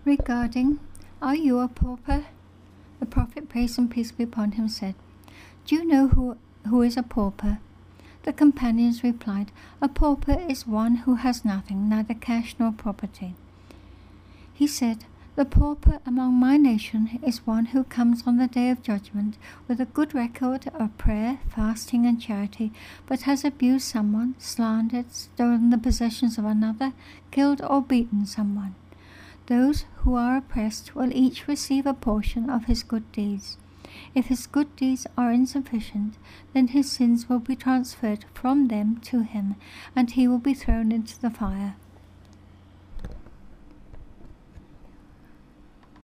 Regarding, "Are you a pauper?" the prophet, praise and peace be upon him, said, "Do you know who is a pauper?" The companions replied, "A pauper is one who has nothing, neither cash nor property." He said, "The pauper among my nation is one who comes on the day of judgment with a good record of prayer, fasting, and charity, but has abused someone, slandered, stolen the possessions of another, killed or beaten someone. Those who are oppressed will each receive a portion of his good deeds. If his good deeds are insufficient, then his sins will be transferred from them to him, and he will be thrown into the fire.